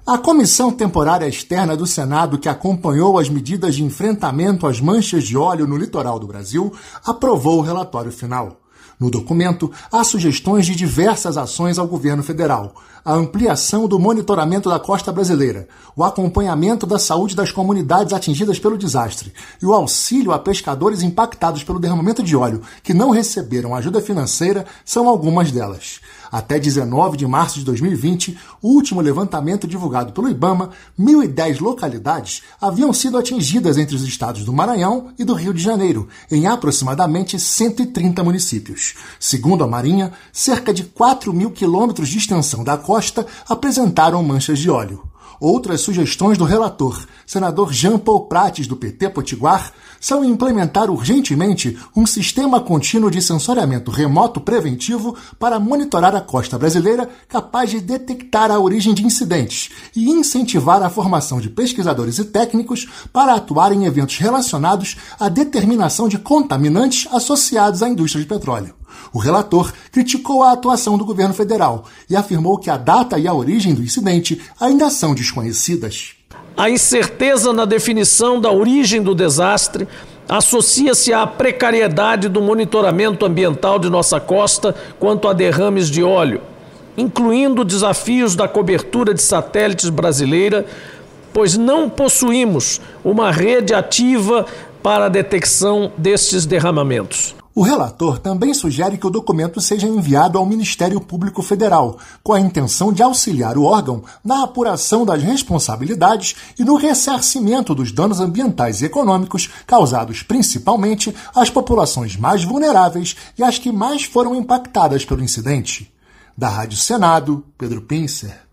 A Comissão Temporária Externa do Senado, que acompanhou as medidas de enfrentamento às manchas de óleo no litoral do Brasil, aprovou o relatório final. No documento, há sugestões de diversas ações ao governo federal: a ampliação do monitoramento da costa brasileira, o acompanhamento da saúde das comunidades atingidas pelo desastre e o auxílio a pescadores impactados pelo derramamento de óleo que não receberam ajuda financeira são algumas delas. Até 19 de março de 2020, o último levantamento divulgado pelo IBAMA, 1.010 localidades haviam sido atingidas entre os estados do Maranhão e do Rio de Janeiro, em aproximadamente 130 municípios. Segundo a Marinha, cerca de 4.000 quilômetros de extensão da costa apresentaram manchas de óleo. Outras sugestões do relator, senador Jean Paul Prates, do PT Potiguar, são implementar urgentemente um sistema contínuo de sensoriamento remoto preventivo para monitorar a costa brasileira, capaz de detectar a origem de incidentes e incentivar a formação de pesquisadores e técnicos para atuar em eventos relacionados à determinação de contaminantes associados à indústria de petróleo. O relator criticou a atuação do governo federal e afirmou que a data e a origem do incidente ainda são desconhecidas. A incerteza na definição da origem do desastre associa-se à precariedade do monitoramento ambiental de nossa costa quanto a derrames de óleo, incluindo desafios da cobertura de satélites brasileira, pois não possuímos uma rede ativa para a detecção destes derramamentos. O relator também sugere que o documento seja enviado ao Ministério Público Federal, com a intenção de auxiliar o órgão na apuração das responsabilidades e no ressarcimento dos danos ambientais e econômicos causados principalmente às populações mais vulneráveis e às que mais foram impactadas pelo incidente. Da Rádio Senado, Pedro Pincer.